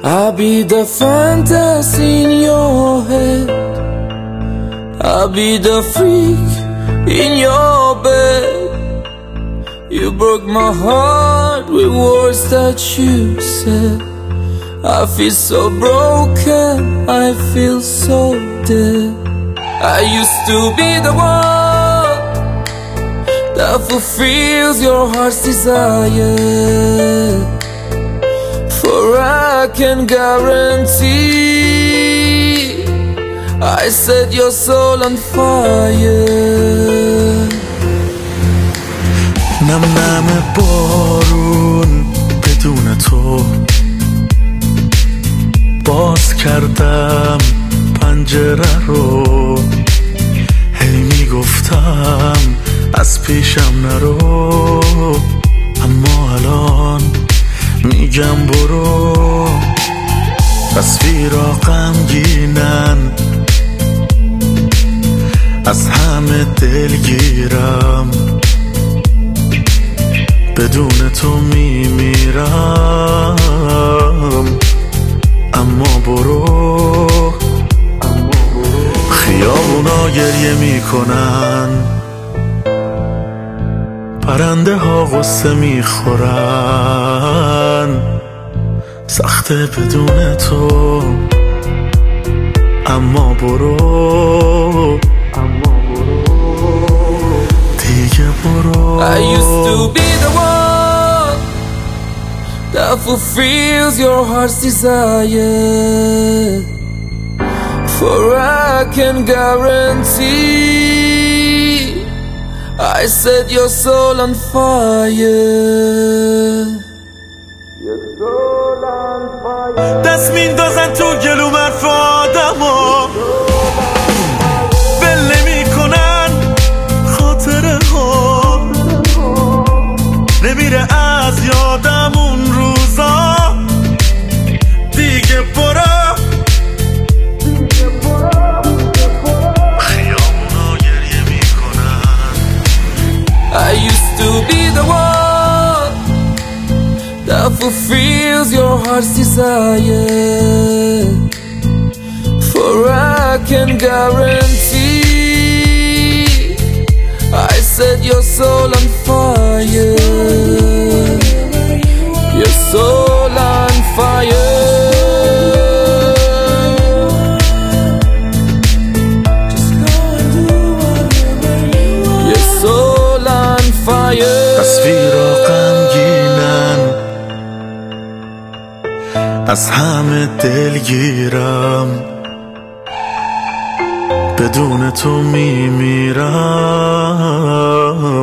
I'll be the fantasy in your head, I'll be the freak in your bed. You broke my heart with words that you said. I feel so broken, I feel so dead. I used to be the one that fulfills your heart's desire, for I can guarantee I set your soul on fire. نم نم بارون بدون تو، باز کردم پنجره رو، هی میگفتم از پیشم نرو، اما الان میگم برو. تصویرها غمگینن، از همه دلگیرم، بدون تو میمیرم، اما برو. خیابونا گریه میکنن، پرنده ها غصه میخورن، سخته بدون تو، اما برو دیگه برو. I used to be the one that fulfills your heart's desire, for I can guarantee I set your soul on fire. Your soul on fire. دست میندازن تو گلو حرف آدما، ول نمیکنن خاطره ها، نمیره از یادم اون روزا. دیگه برو. خیابونا گریه میکنن. I used to be the one that fulfills your heart's desire, for I can guarantee I set your soul on fire. Your soul on fire. Your soul on fire. تصویرها غمگینن، از همه دلگیرم، بدون تو میمیرم.